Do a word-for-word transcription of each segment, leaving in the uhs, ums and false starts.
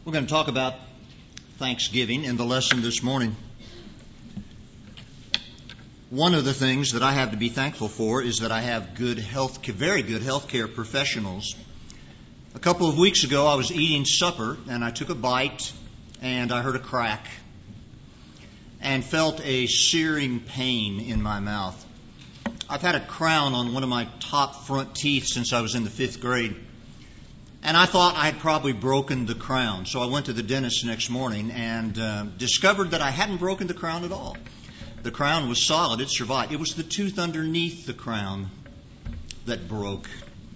We're going to talk about Thanksgiving in the lesson this morning. One of the things that I have to be thankful for is that I have good health, very good healthcare professionals. A couple of weeks ago, I was eating supper, and I took a bite, and I heard a crack, and felt a searing pain in my mouth. I've had a crown on one of my top front teeth since I was in the fifth grade. And I thought I had probably broken the crown. So I went to the dentist the next morning and uh, discovered that I hadn't broken the crown at all. The crown was solid. It survived. It was the tooth underneath the crown that broke.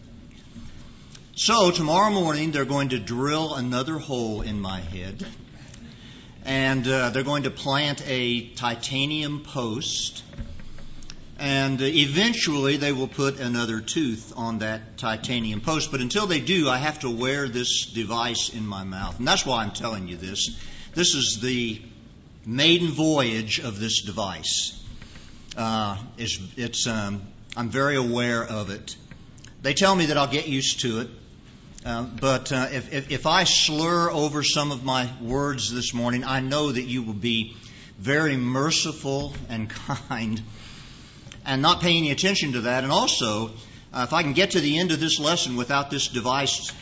So tomorrow morning they're going to drill another hole in my head. And uh, they're going to plant a titanium post. And eventually they will put another tooth on that titanium post. But until they do, I have to wear this device in my mouth. And that's why I'm telling you this. This is the maiden voyage of this device. Uh, it's, it's, um, I'm very aware of it. They tell me that I'll get used to it. Uh, but uh, if, if, if I slur over some of my words this morning, I know that you will be very merciful and kind and not pay any attention to that. And also, uh, if I can get to the end of this lesson without this device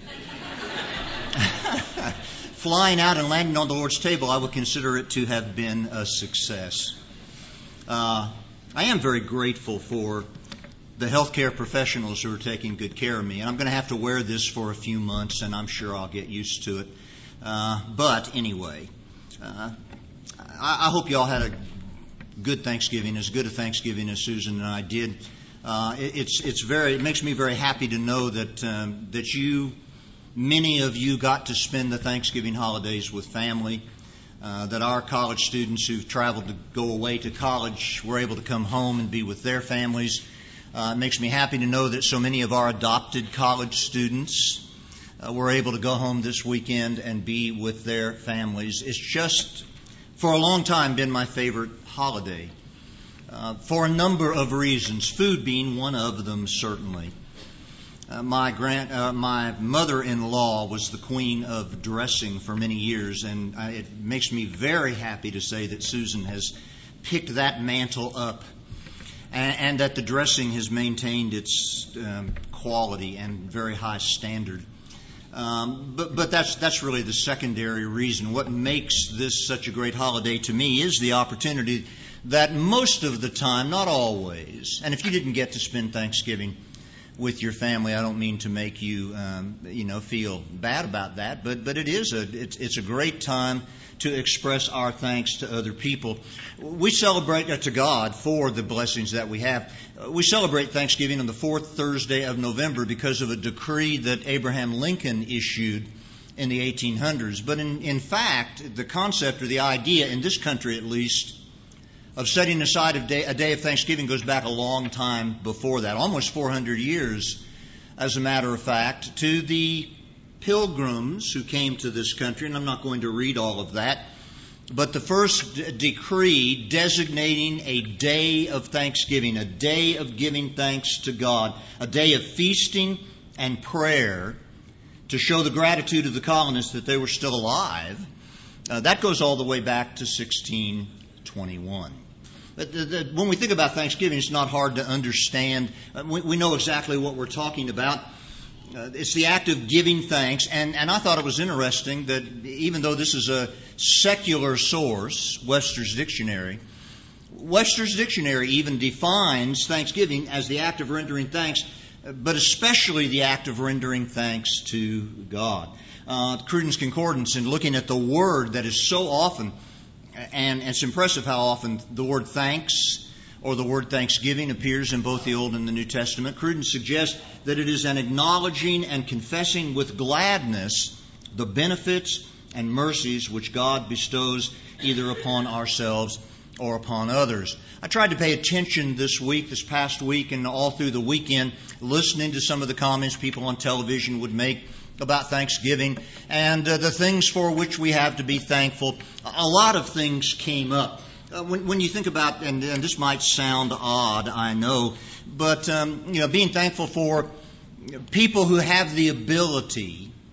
flying out and landing on the Lord's table, I would consider it to have been a success. Uh, I am very grateful for the healthcare professionals who are taking good care of me. And I'm going to have to wear this for a few months, and I'm sure I'll get used to it. Uh, but anyway, uh, I, I hope you all had a good Thanksgiving, as good a Thanksgiving as Susan and I did. Uh, it, it's it's very it makes me very happy to know that um, that you, many of you, got to spend the Thanksgiving holidays with family. Uh, that our college students who've traveled to go away to college were able to come home and be with their families. Uh, it makes me happy to know that so many of our adopted college students uh, were able to go home this weekend and be with their families. It's just, for a long time, been my favorite holiday uh, for a number of reasons, food being one of them, certainly. Uh, my grand, uh, my mother-in-law was the queen of dressing for many years, and I, it makes me very happy to say that Susan has picked that mantle up, and, and that the dressing has maintained its um, quality and very high standard. Um, but, but that's that's really the secondary reason. What makes this such a great holiday to me is the opportunity that most of the time, not always, and if you didn't get to spend Thanksgiving with your family, I don't mean to make you um, you know feel bad about that, but but it is a it's it's a great time to express our thanks to other people. We celebrate uh, to God for the blessings that we have. We celebrate Thanksgiving on the fourth Thursday of November because of a decree that Abraham Lincoln issued in the eighteen hundreds. But in, in fact, the concept or the idea, in this country at least, of setting aside a day, a day of Thanksgiving goes back a long time before that, almost four hundred years, as a matter of fact, to the pilgrims who came to this country. And I'm not going to read all of that. But the first d- decree designating a day of thanksgiving, a day of giving thanks to God, a day of feasting and prayer to show the gratitude of the colonists that they were still alive, uh, that goes all the way back to sixteen twenty-one. But the, the, when we think about Thanksgiving, it's not hard to understand. Uh, we, we know exactly what we're talking about. Uh, it's the act of giving thanks, and, and I thought it was interesting that even though this is a secular source, Webster's Dictionary, Webster's Dictionary even defines Thanksgiving as the act of rendering thanks, but especially the act of rendering thanks to God. Uh, Cruden's Concordance, in looking at the word that is so often, and it's impressive how often the word thanks or the word thanksgiving appears in both the Old and the New Testament. Cruden suggests that it is an acknowledging and confessing with gladness the benefits and mercies which God bestows either upon ourselves or upon others. I tried to pay attention this week, this past week, and all through the weekend, listening to some of the comments people on television would make about Thanksgiving and uh, the things for which we have to be thankful. A lot of things came up. Uh, when, when you think about, and, and this might sound odd, I know, but um, you know, being thankful for people who have the ability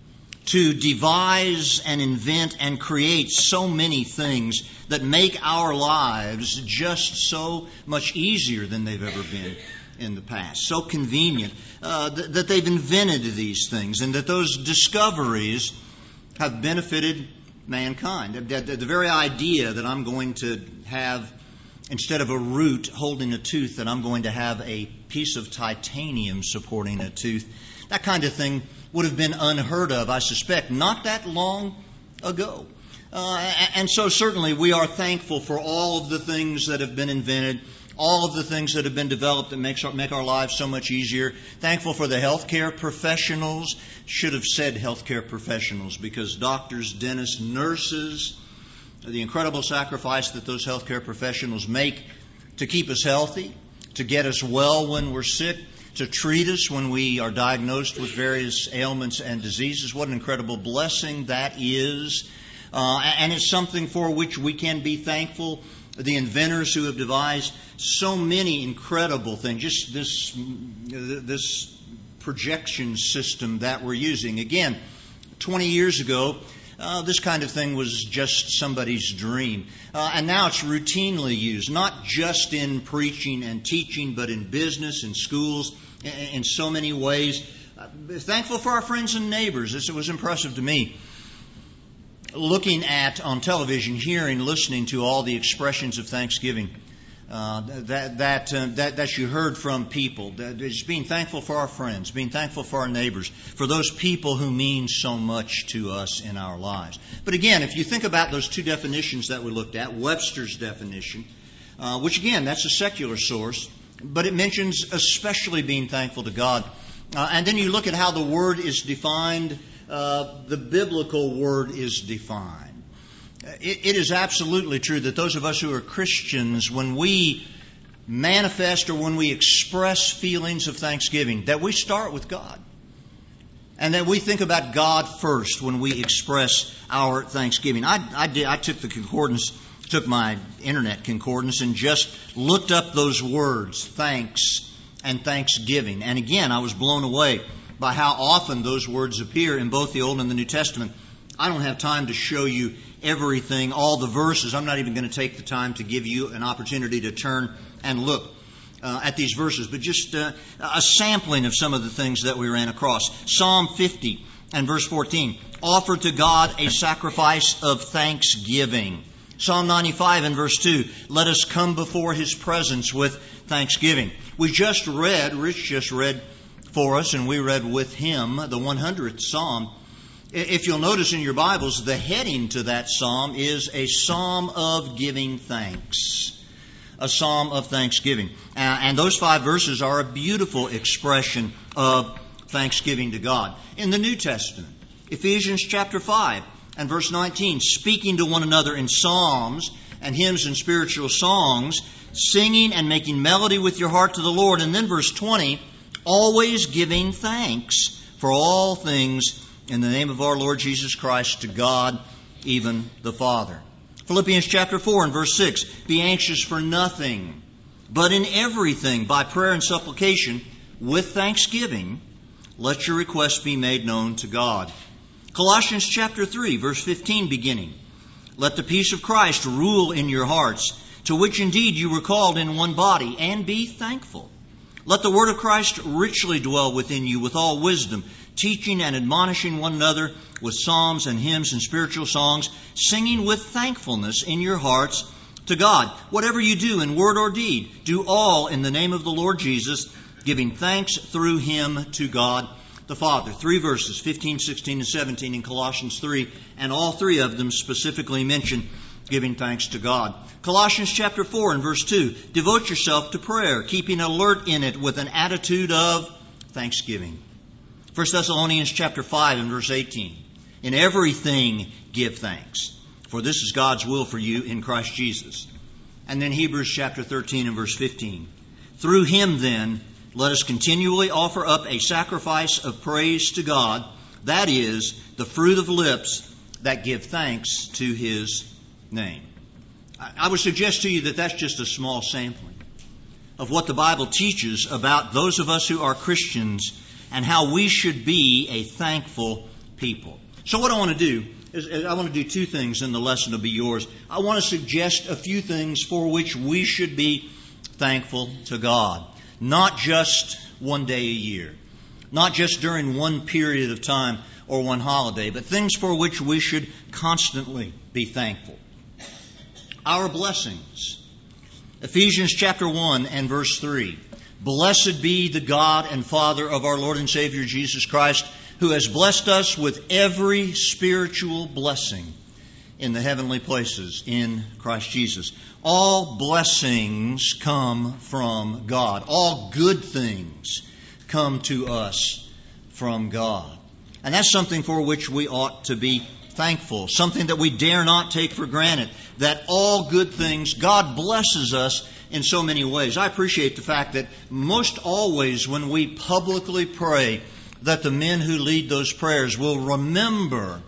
to devise and invent and create so many things that make our lives just so much easier than they've ever been in the past. So convenient uh, th- that they've invented these things, and that those discoveries have benefited mankind. The, the, the very idea that I'm going to have, instead of a root holding a tooth, that I'm going to have a piece of titanium supporting a tooth, that kind of thing would have been unheard of, I suspect, not that long ago. Uh, and so certainly we are thankful for all of the things that have been invented, all of the things that have been developed that makes our, make our lives so much easier. Thankful for the healthcare professionals. Should have said healthcare professionals, because doctors, dentists, nurses, the incredible sacrifice that those healthcare professionals make to keep us healthy, to get us well when we're sick, to treat us when we are diagnosed with various ailments and diseases. What an incredible blessing that is. Uh, and it's something for which we can be thankful. The inventors who have devised so many incredible things, just this, this projection system that we're using. Again, twenty years ago, Uh, this kind of thing was just somebody's dream. Uh, and now it's routinely used, not just in preaching and teaching, but in business, in schools, in, in so many ways. Uh, thankful for our friends and neighbors. This was impressive to me. Looking at, on television, hearing, listening to all the expressions of thanksgiving uh, that that, uh, that that you heard from people. That just being thankful for our friends, being thankful for our neighbors, for those people who mean so much to us in our lives. But again, if you think about those two definitions that we looked at, Webster's definition, uh, which again, that's a secular source, but it mentions especially being thankful to God. Uh, and then you look at how the word is defined, uh, the biblical word is defined. It, it is absolutely true that those of us who are Christians, when we manifest or when we express feelings of thanksgiving, that we start with God. And that we think about God first when we express our thanksgiving. I, I, did, I took the concordance, took my internet concordance and just looked up those words, thanks and thanksgiving. And again, I was blown away by how often those words appear in both the Old and the New Testament. I don't have time to show you everything, all the verses. I'm not even going to take the time to give you an opportunity to turn and look uh, at these verses, but just uh, a sampling of some of the things that we ran across. Psalm fifty and verse fourteen, offer to God a sacrifice of thanksgiving. Psalm ninety-five and verse two, let us come before His presence with thanksgiving. We just read, Rich just read for us, and we read with him, the one hundredth Psalm. If you'll notice in your Bibles, the heading to that psalm is a psalm of giving thanks. A psalm of thanksgiving. And those five verses are a beautiful expression of thanksgiving to God. In the New Testament, Ephesians chapter five and verse nineteen, speaking to one another in psalms and hymns and spiritual songs, singing and making melody with your heart to the Lord. And then verse twenty, always giving thanks for all things in the name of our Lord Jesus Christ to God, even the Father. Philippians chapter four and verse six, be anxious for nothing, but in everything by prayer and supplication with thanksgiving, let your requests be made known to God. Colossians chapter three verse fifteen beginning, let the peace of Christ rule in your hearts, to which indeed you were called in one body, and be thankful. Let the word of Christ richly dwell within you with all wisdom, teaching and admonishing one another with psalms and hymns and spiritual songs, singing with thankfulness in your hearts to God. Whatever you do in word or deed, do all in the name of the Lord Jesus, giving thanks through Him to God the Father. Three verses, fifteen, sixteen, and seventeen in Colossians three, and all three of them specifically mention giving thanks to God. Colossians chapter four and verse two, devote yourself to prayer, keeping alert in it with an attitude of thanksgiving. First Thessalonians chapter five and verse eighteen, in everything give thanks, for this is God's will for you in Christ Jesus. And then Hebrews chapter thirteen and verse fifteen, through Him then, let us continually offer up a sacrifice of praise to God, that is, the fruit of lips that give thanks to His name. I would suggest to you that that's just a small sampling of what the Bible teaches about those of us who are Christians and how we should be a thankful people. So what I want to do is, is I want to do two things, and the lesson will be yours. I want to suggest a few things for which we should be thankful to God. Not just one day a year. Not just during one period of time or one holiday, but things for which we should constantly be thankful. Our blessings. Ephesians chapter one and verse three. Blessed be the God and Father of our Lord and Savior Jesus Christ, who has blessed us with every spiritual blessing in the heavenly places in Christ Jesus. All blessings come from God. All good things come to us from God. And that's something for which we ought to be thankful. Something that we dare not take for granted. That all good things, God blesses us in so many ways. I appreciate the fact that most always when we publicly pray, that the men who lead those prayers will remember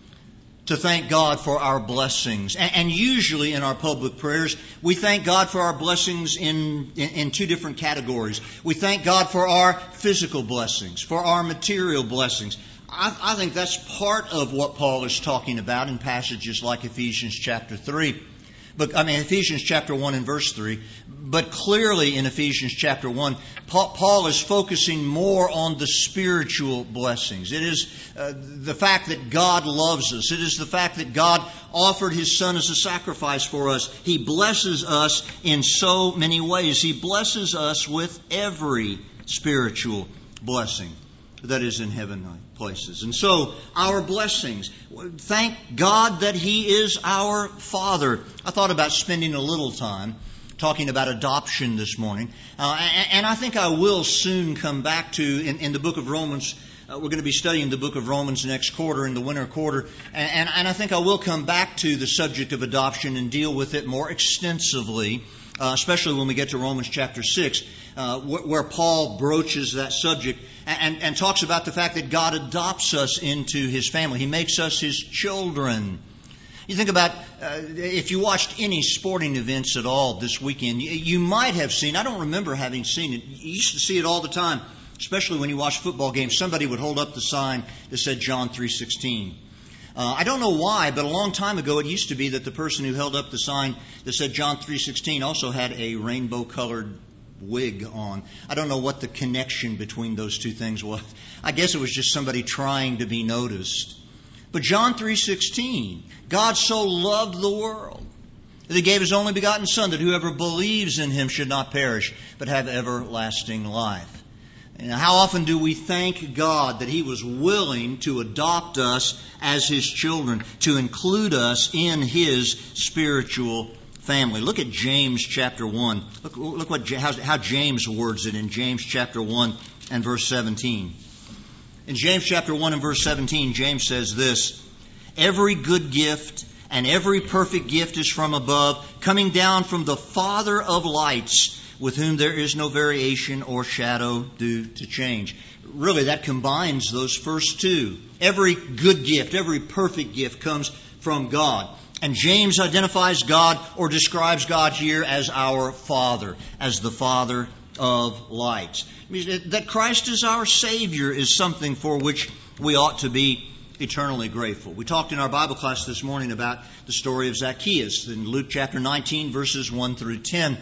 to thank God for our blessings. And usually in our public prayers, we thank God for our blessings in, in, in two different categories. We thank God for our physical blessings, for our material blessings. I, I think that's part of what Paul is talking about in passages like Ephesians chapter three. But I mean, Ephesians chapter one and verse three. But clearly in Ephesians chapter one, Paul, Paul is focusing more on the spiritual blessings. It is uh, the fact that God loves us. It is the fact that God offered His Son as a sacrifice for us. He blesses us in so many ways. He blesses us with every spiritual blessing that is in heavenly places. And so, our blessings. Thank God that He is our Father. I thought about spending a little time talking about adoption this morning. Uh, and, and I think I will soon come back to, in, in the book of Romans, uh, we're going to be studying the book of Romans next quarter, in the winter quarter. And, and, and I think I will come back to the subject of adoption and deal with it more extensively. Uh, especially when we get to Romans chapter six, uh, wh- where Paul broaches that subject and, and, and talks about the fact that God adopts us into His family. He makes us His children. You think about, uh, if you watched any sporting events at all this weekend, you, you might have seen, I don't remember having seen it, you used to see it all the time, especially when you watched football games, somebody would hold up the sign that said John three sixteen. Uh, I don't know why, but a long time ago it used to be that the person who held up the sign that said John three sixteen also had a rainbow-colored wig on. I don't know what the connection between those two things was. I guess it was just somebody trying to be noticed. But John three sixteen, God so loved the world that He gave His only begotten Son, that whoever believes in Him should not perish, but have everlasting life. And how often do we thank God that He was willing to adopt us as His children, to include us in His spiritual family? Look at James chapter one. Look, look what how, how James words it in James chapter one and verse seventeen. In James chapter one and verse seventeen, James says this: "Every good gift and every perfect gift is from above, coming down from the Father of lights, with whom there is no variation or shadow due to change." Really, that combines those first two. Every good gift, every perfect gift comes from God. And James identifies God or describes God here as our Father, as the Father of lights. That Christ is our Savior is something for which we ought to be eternally grateful. We talked in our Bible class this morning about the story of Zacchaeus in Luke chapter nineteen, verses one through ten.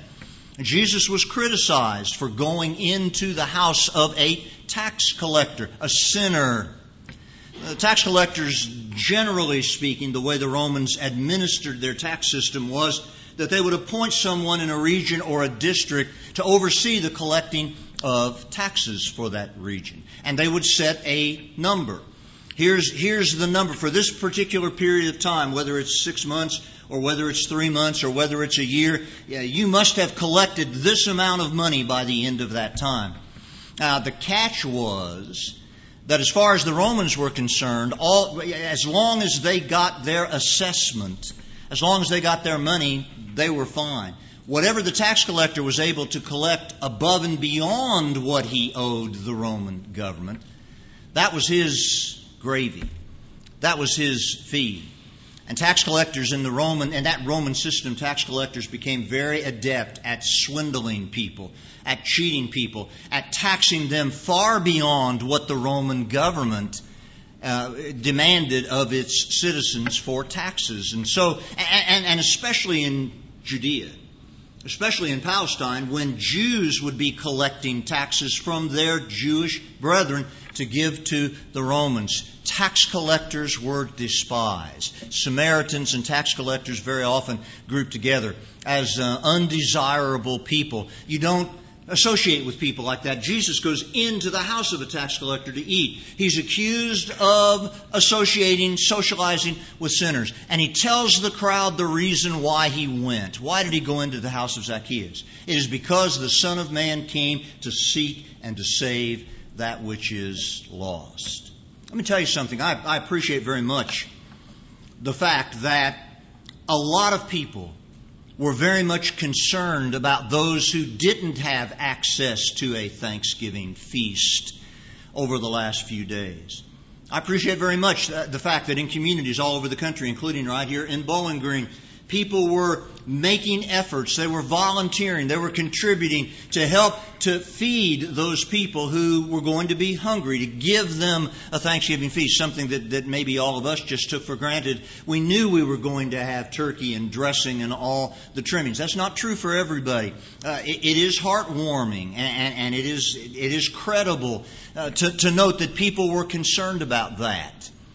Jesus was criticized for going into the house of a tax collector, a sinner. The tax collectors, generally speaking, the way the Romans administered their tax system was that they would appoint someone in a region or a district to oversee the collecting of taxes for that region. And they would set a number. Here's, here's the number for this particular period of time, whether it's six months or whether it's three months or whether it's a year. Yeah, you must have collected this amount of money by the end of that time. Now, the catch was that as far as the Romans were concerned, all, as long as they got their assessment, as long as they got their money, they were fine. Whatever the tax collector was able to collect above and beyond what he owed the Roman government, that was his gravy. That was his fee. And tax collectors in the Roman, and that Roman system, tax collectors became very adept at swindling people, at cheating people, at taxing them far beyond what the Roman government uh, demanded of its citizens for taxes. And so, and, and especially in Judea, especially in Palestine, when Jews would be collecting taxes from their Jewish brethren to give to the Romans. Tax collectors were despised. Samaritans and tax collectors very often grouped together as uh, undesirable people. You don't associate with people like that. Jesus goes into the house of a tax collector to eat. He's accused of associating, socializing with sinners. And he tells the crowd the reason why he went. Why did he go into the house of Zacchaeus? It is because the Son of Man came to seek and to save that which is lost. Let me tell you something. I, I appreciate very much the fact that a lot of people were very much concerned about those who didn't have access to a Thanksgiving feast over the last few days. I appreciate very much the fact that in communities all over the country, including right here in Bowling Green, people were making efforts. They were volunteering. They were contributing to help to feed those people who were going to be hungry, to give them a Thanksgiving feast, something that, that maybe all of us just took for granted. We knew we were going to have turkey and dressing and all the trimmings. That's not true for everybody. Uh, it, it is heartwarming and, and, and it is it is credible uh, to, to note that people were concerned about that.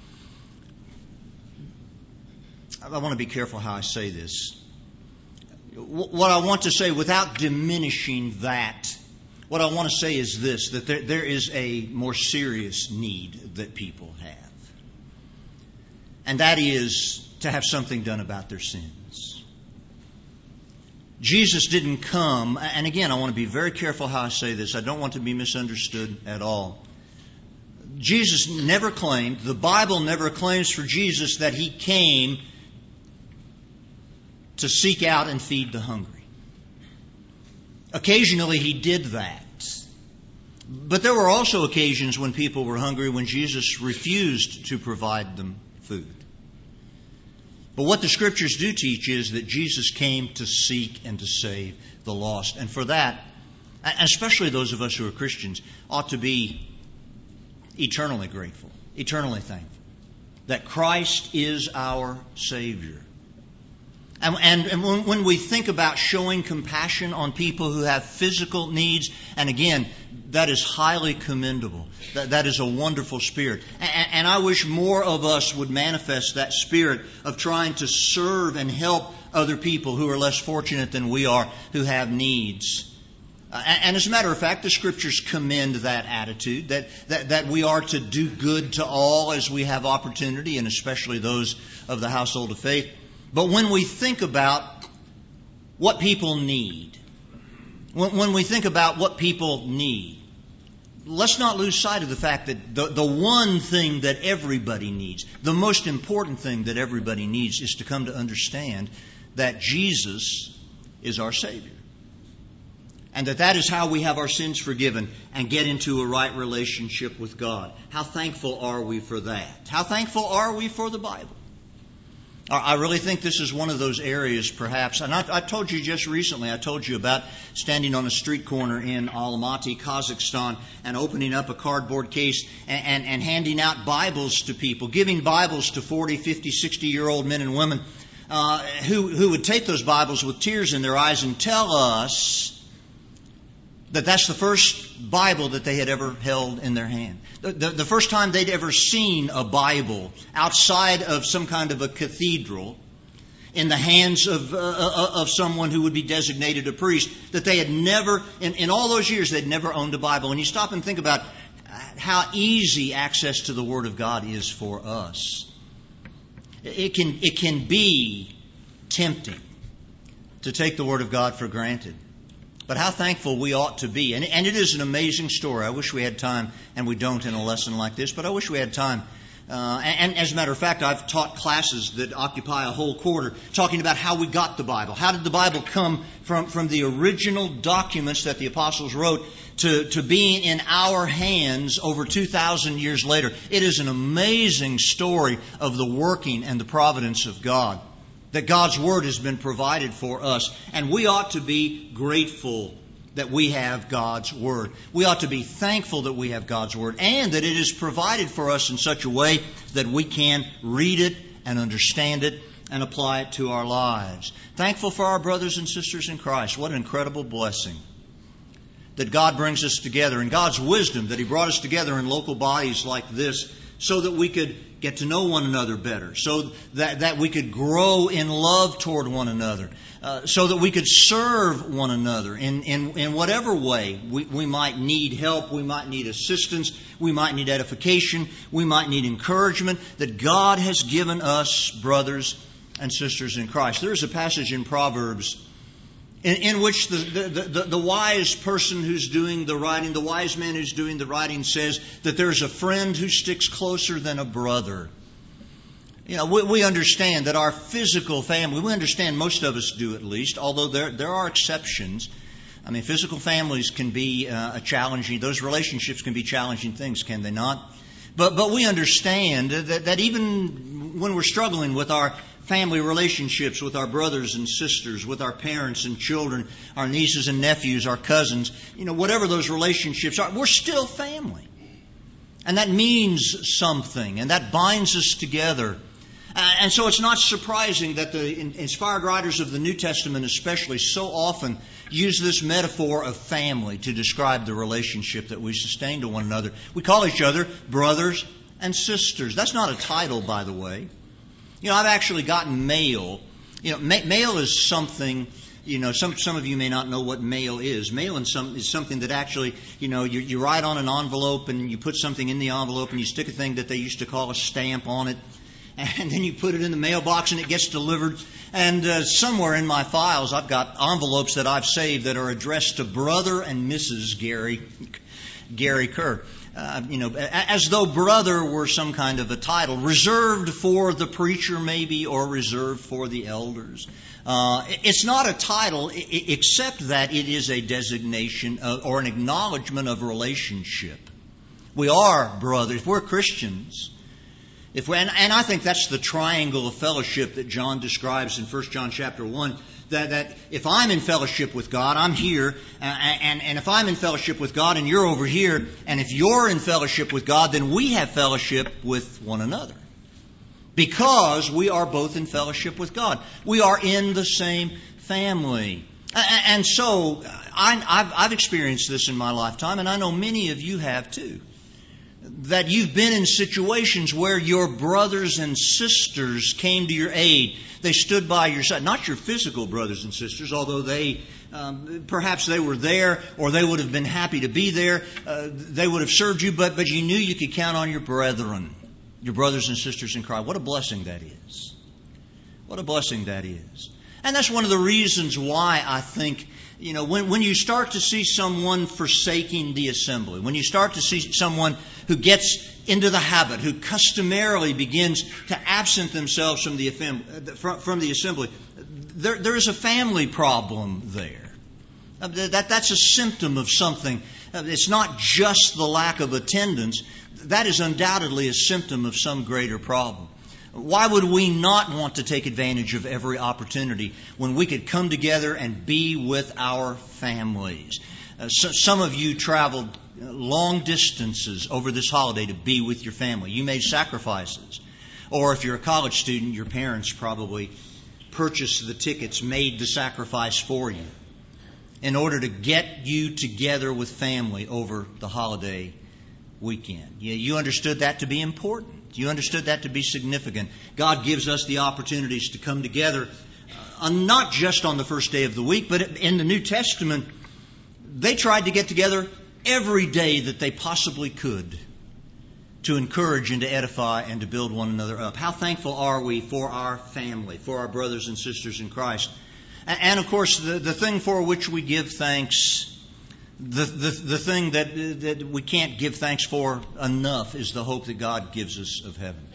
I want to be careful how I say this. What I want to say without diminishing that, what I want to say is this, that there, there is a more serious need that people have. And that is to have something done about their sins. Jesus didn't come, and again, I want to be very careful how I say this. I don't want to be misunderstood at all. Jesus never claimed, the Bible never claims for Jesus that He came to seek out and feed the hungry. Occasionally He did that. But there were also occasions when people were hungry when Jesus refused to provide them food. But what the Scriptures do teach is that Jesus came to seek and to save the lost. And for that, especially those of us who are Christians, ought to be eternally grateful, eternally thankful that Christ is our Savior. And, and, and when, when we think about showing compassion on people who have physical needs, and again, that is highly commendable. That, that is a wonderful spirit. And, and I wish more of us would manifest that spirit of trying to serve and help other people who are less fortunate than we are, who have needs. Uh, and, and as a matter of fact, the Scriptures commend that attitude, that, that, that we are to do good to all as we have opportunity, and especially those of the household of faith. But when we think about what people need, when, when we think about what people need, let's not lose sight of the fact that the, the one thing that everybody needs, the most important thing that everybody needs, is to come to understand that Jesus is our Savior. And that that is how we have our sins forgiven and get into a right relationship with God. How thankful are we for that? How thankful are we for the Bible? I really think this is one of those areas, perhaps, and I, I told you just recently, I told you about standing on a street corner in Almaty, Kazakhstan, and opening up a cardboard case and, and, and handing out Bibles to people, giving Bibles to forty, fifty, sixty-year-old men and women uh, who, who would take those Bibles with tears in their eyes and tell us that that's the first Bible that they had ever held in their hand. The, the, the first time they'd ever seen a Bible outside of some kind of a cathedral in the hands of uh, of someone who would be designated a priest, that they had never, in, in all those years, they'd never owned a Bible. And you stop and think about how easy access to the Word of God is for us. It can, it can be tempting to take the Word of God for granted. But how thankful we ought to be. And, and it is an amazing story. I wish we had time, and we don't in a lesson like this, but I wish we had time. Uh, and, and as a matter of fact, I've taught classes that occupy a whole quarter talking about how we got the Bible. How did the Bible come from, from the original documents that the apostles wrote to, to being in our hands over two thousand years later? It is an amazing story of the working and the providence of God. That God's Word has been provided for us. And we ought to be grateful that we have God's Word. We ought to be thankful that we have God's Word and that it is provided for us in such a way that we can read it and understand it and apply it to our lives. Thankful for our brothers and sisters in Christ. What an incredible blessing that God brings us together, and God's wisdom that He brought us together in local bodies like this so that we could get to know one another better, so that, that we could grow in love toward one another, uh, so that we could serve one another in, in, in whatever way we, we might need help, we might need assistance, we might need edification, we might need encouragement, that God has given us brothers and sisters in Christ. There's a passage in Proverbs In, in which the, the, the, the wise person who's doing the writing, the wise man who's doing the writing says that there's a friend who sticks closer than a brother. You know, we, we understand that our physical family, we understand most of us do at least, although there, there are exceptions. I mean, physical families can be uh, a challenging, those relationships can be challenging things, can they not? But, but we understand that, that even when we're struggling with our family relationships with our brothers and sisters, with our parents and children, our nieces and nephews, our cousins, you know, whatever those relationships are, we're still family. And that means something, and that binds us together. Uh, and so it's not surprising that the in, inspired writers of the New Testament especially so often use this metaphor of family to describe the relationship that we sustain to one another. We call each other brothers and sisters. That's not a title, by the way. You know, I've actually gotten mail. You know, ma- mail is something, you know, some some of you may not know what mail is. Mail in some, is something that actually, you know, you, you write on an envelope and you put something in the envelope and you stick a thing that they used to call a stamp on it. And then you put it in the mailbox and it gets delivered. And uh, somewhere in my files I've got envelopes that I've saved that are addressed to Brother and Missus Gary, Gary Kerr. Uh, you know, as though brother were some kind of a title, reserved for the preacher maybe, or reserved for the elders. Uh, it's not a title, except that it is a designation of, or an acknowledgement of relationship. We are brothers. We're Christians. If we, and, and I think that's the triangle of fellowship that John describes in First John chapter one. That, that if I'm in fellowship with God, I'm here, uh, and, and if I'm in fellowship with God and you're over here, and if you're in fellowship with God, then we have fellowship with one another. Because we are both in fellowship with God. We are in the same family. And so, I, I've, I've experienced this in my lifetime, and I know many of you have too. That you've been in situations where your brothers and sisters came to your aid. They stood by your side. Not your physical brothers and sisters, although they um, perhaps they were there, or they would have been happy to be there. Uh, they would have served you, but but you knew you could count on your brethren, your brothers and sisters in Christ. What a blessing that is. What a blessing that is. And that's one of the reasons why I think, you know, when, when you start to see someone forsaking the assembly, when you start to see someone who gets into the habit, who customarily begins to absent themselves from the, from, from the assembly, there, there is a family problem there. That, that's a symptom of something. It's not just the lack of attendance. That is undoubtedly a symptom of some greater problem. Why would we not want to take advantage of every opportunity when we could come together and be with our families? Uh, so, some of you traveled long distances over this holiday to be with your family. You made sacrifices. Or if you're a college student, your parents probably purchased the tickets, made the sacrifice for you in order to get you together with family over the holiday weekend. You, you understood that to be important. You understood that to be significant. God gives us the opportunities to come together, uh, not just on the first day of the week, but in the New Testament, they tried to get together every day that they possibly could to encourage and to edify and to build one another up. How thankful are we for our family, for our brothers and sisters in Christ? And, and of course, the, the thing for which we give thanks, The, the the thing that that we can't give thanks for enough is the hope that God gives us of heaven.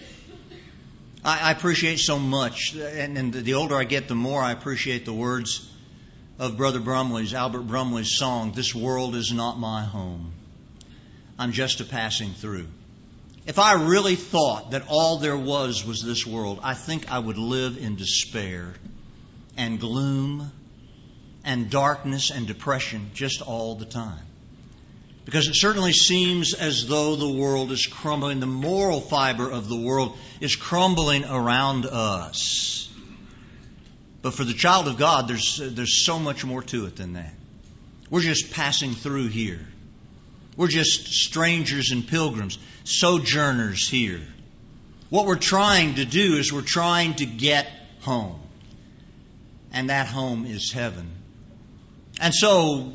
I, I appreciate so much, and, and the older I get, the more I appreciate the words of Brother Brumley's, Albert Brumley's song, "This world is not my home. I'm just a passing through." If I really thought that all there was was this world, I think I would live in despair and gloom and darkness and depression just all the time. Because it certainly seems as though the world is crumbling. The moral fiber of the world is crumbling around us. But for the child of God, there's, there's so much more to it than that. We're just passing through here. We're just strangers and pilgrims, sojourners here. What we're trying to do is we're trying to get home. And that home is heaven. And so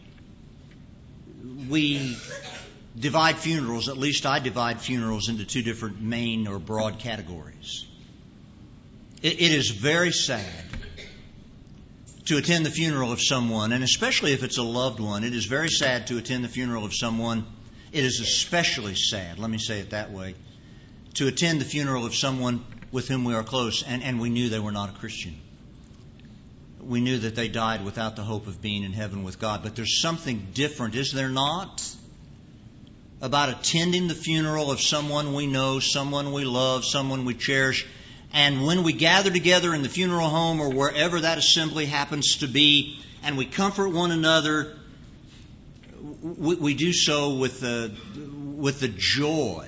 we divide funerals, at least I divide funerals into two different main or broad categories. It, it is very sad to attend the funeral of someone, and especially if it's a loved one. It is very sad to attend the funeral of someone. It is especially sad, let me say it that way, to attend the funeral of someone with whom we are close, and, and we knew they were not a Christian. We knew that they died without the hope of being in heaven with God. But there's something different, is there not, about attending the funeral of someone we know, someone we love, someone we cherish. And when we gather together in the funeral home or wherever that assembly happens to be, and we comfort one another, we, we do so with the, with the joy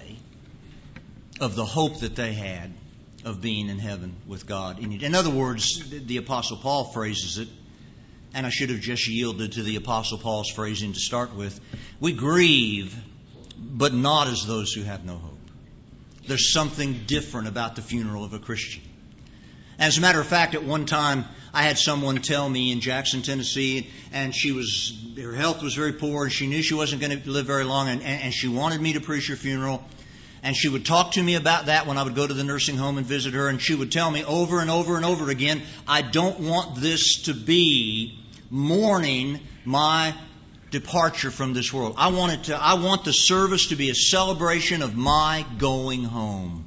of the hope that they had of being in heaven with God. In other words, the Apostle Paul phrases it, and I should have just yielded to the Apostle Paul's phrasing to start with. We grieve, but not as those who have no hope. There's something different about the funeral of a Christian. As a matter of fact, at one time, I had someone tell me in Jackson, Tennessee, and she was, her health was very poor, and she knew she wasn't going to live very long, and, and she wanted me to preach her funeral. And she would talk to me about that when I would go to the nursing home and visit her. And she would tell me over and over and over again, I don't want this to be mourning my departure from this world. I want it to, I want the service to be a celebration of my going home.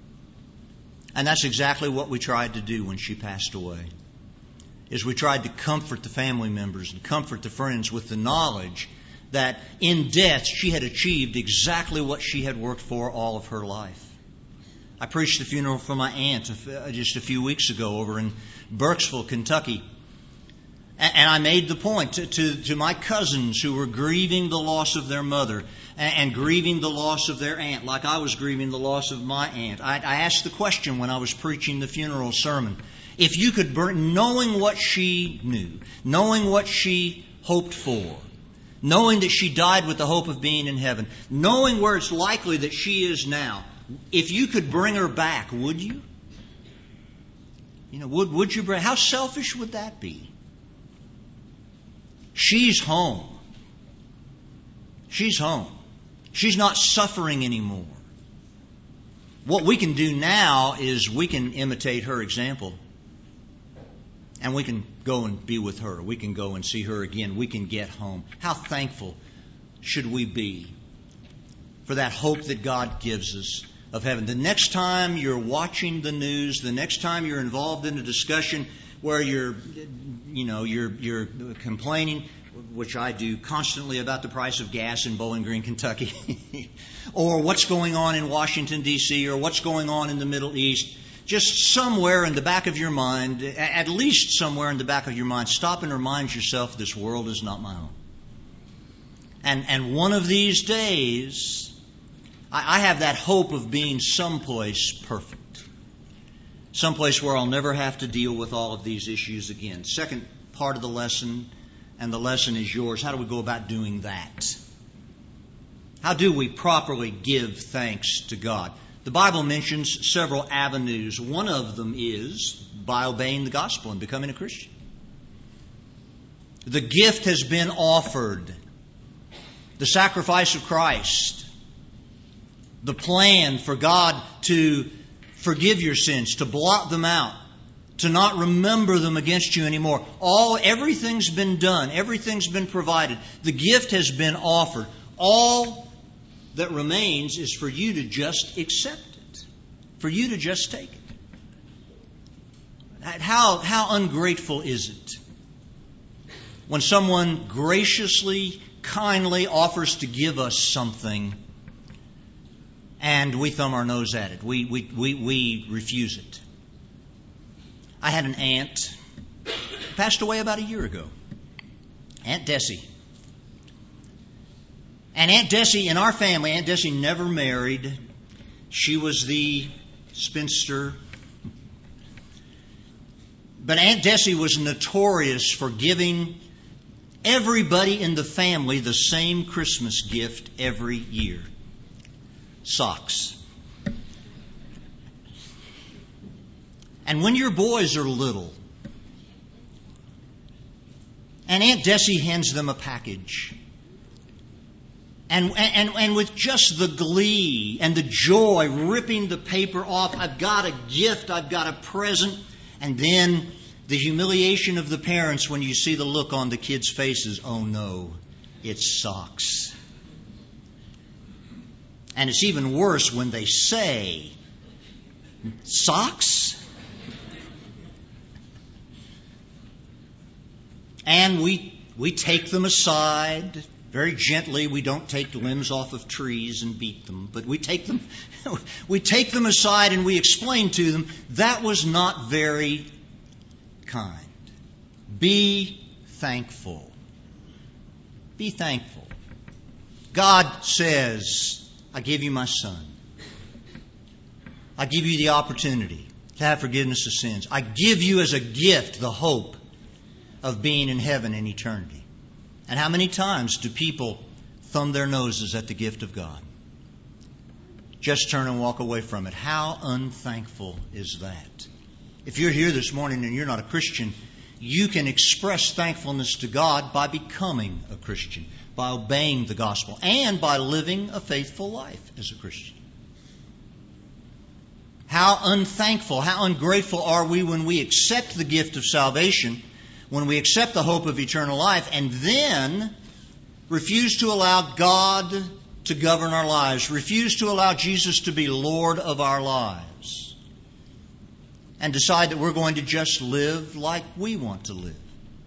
And that's exactly what we tried to do when she passed away. Is we tried to comfort the family members and comfort the friends with the knowledge that in death she had achieved exactly what she had worked for all of her life. I preached the funeral for my aunt just a few weeks ago over in Burkesville, Kentucky. And I made the point to, to, to my cousins who were grieving the loss of their mother and, and grieving the loss of their aunt, like I was grieving the loss of my aunt. I, I asked the question when I was preaching the funeral sermon. If you could burn, knowing what she knew, knowing what she hoped for, knowing that she died with the hope of being in heaven, knowing where it's likely that she is now, if you could bring her back, would you? You know, would, would you bring, how selfish would that be? She's home. She's home. She's not suffering anymore. What we can do now is we can imitate her example. And we can go and be with her. We can go and see her again. We can get home. How thankful should we be for that hope that God gives us of heaven? The next time you're watching the news, the next time you're involved in a discussion where you're, you know, you're you're complaining, which I do constantly, about the price of gas in Bowling Green, Kentucky, or what's going on in Washington, D C, or what's going on in the Middle East, just somewhere in the back of your mind, at least somewhere in the back of your mind, stop and remind yourself this world is not my home. And and one of these days, I, I have that hope of being someplace perfect. Someplace where I'll never have to deal with all of these issues again. Second part of the lesson, and the lesson is yours. How do we go about doing that? How do we properly give thanks to God? The Bible mentions several avenues. One of them is by obeying the gospel and becoming a Christian. The gift has been offered. The sacrifice of Christ. The plan for God to forgive your sins, to blot them out, to not remember them against you anymore. All, everything's been done. Everything's been provided. The gift has been offered. All that remains is for you to just accept it, for you to just take it. How, how ungrateful is it when someone graciously, kindly offers to give us something and we thumb our nose at it. We, we, we, we refuse it. I had an aunt passed away about a year ago. Aunt Desi. And Aunt Desi, in our family, Aunt Desi never married. She was the spinster. But Aunt Desi was notorious for giving everybody in the family the same Christmas gift every year. Socks. And when your boys are little, and Aunt Desi hands them a package, and, and, and with just the glee and the joy, ripping the paper off, I've got a gift, I've got a present, and then the humiliation of the parents when you see the look on the kids' faces, oh no, it's socks. And it's even worse when they say, socks? And we we take them aside very gently. We don't take limbs off of trees and beat them, but we take them we take them aside and we explain to them that was not very kind. Be thankful. Be thankful. God says, I give you my son. I give you the opportunity to have forgiveness of sins. I give you as a gift the hope of being in heaven in eternity. And how many times do people thumb their noses at the gift of God? Just turn and walk away from it. How unthankful is that? If you're here this morning and you're not a Christian, you can express thankfulness to God by becoming a Christian, by obeying the gospel, and by living a faithful life as a Christian. How unthankful, how ungrateful are we when we accept the gift of salvation, when we accept the hope of eternal life, and then refuse to allow God to govern our lives, refuse to allow Jesus to be Lord of our lives, and decide that we're going to just live like we want to live.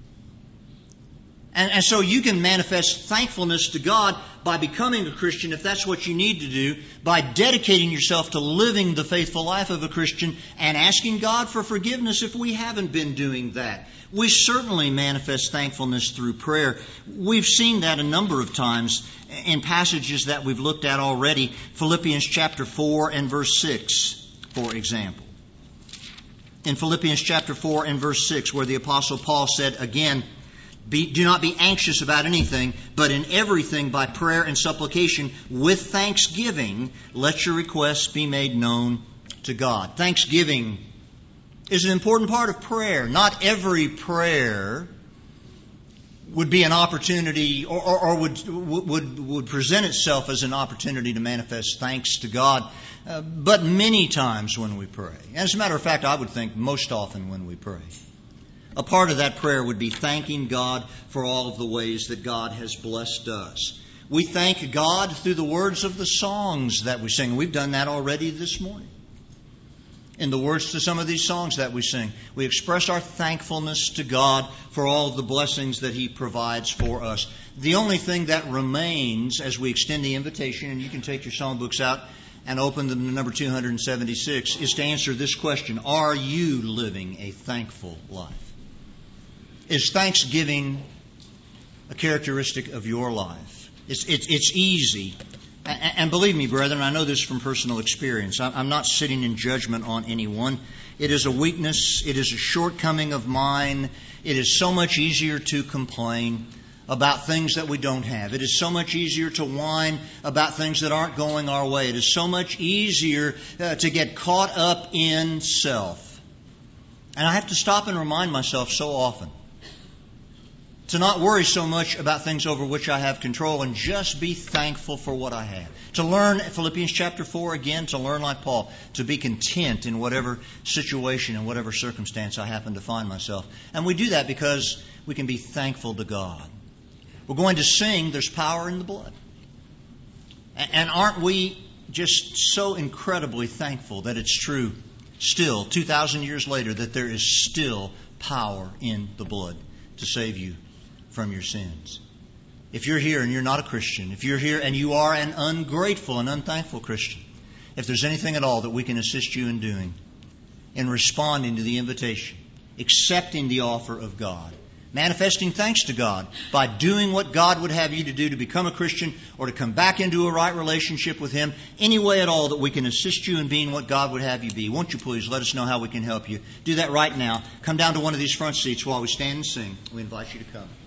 And, and so you can manifest thankfulness to God by becoming a Christian, if that's what you need to do, by dedicating yourself to living the faithful life of a Christian and asking God for forgiveness if we haven't been doing that. We certainly manifest thankfulness through prayer. We've seen that a number of times in passages that we've looked at already. Philippians chapter four and verse six, for example. In Philippians chapter four and verse six, where the Apostle Paul said again, Be, do not be anxious about anything, but in everything by prayer and supplication with thanksgiving, let your requests be made known to God. Thanksgiving is an important part of prayer. Not every prayer would be an opportunity or, or, or would, would, would present itself as an opportunity to manifest thanks to God, uh, but many times when we pray. As a matter of fact, I would think most often when we pray. A part of that prayer would be thanking God for all of the ways that God has blessed us. We thank God through the words of the songs that we sing. We've done that already this morning. In the words to some of these songs that we sing, we express our thankfulness to God for all of the blessings that He provides for us. The only thing that remains as we extend the invitation, and you can take your songbooks out and open them to number two hundred seventy-six, is to answer this question: are you living a thankful life? Is thanksgiving a characteristic of your life? It's, it's, it's easy. And, and believe me, brethren, I know this from personal experience. I'm not sitting in judgment on anyone. It is a weakness. It is a shortcoming of mine. It is so much easier to complain about things that we don't have. It is so much easier to whine about things that aren't going our way. It is so much easier uh, to get caught up in self. And I have to stop and remind myself so often to not worry so much about things over which I have control and just be thankful for what I have. To learn, Philippians chapter four again, to learn like Paul, to be content in whatever situation and whatever circumstance I happen to find myself. And we do that because we can be thankful to God. We're going to sing, There's Power in the Blood. And aren't we just so incredibly thankful that it's true still, two thousand years later, that there is still power in the blood to save you from your sins. If you're here and you're not a Christian, if you're here and you are an ungrateful and unthankful Christian, if there's anything at all that we can assist you in doing, in responding to the invitation accepting the offer of God, manifesting thanks to God by doing what God would have you to do to become a Christian or to come back into a right relationship with Him, any way at all that we can assist you in being what God would have you be. Won't you please let us know how we can help you? Do that right now. Come down to one of these front seats while we stand and sing. We invite you to come.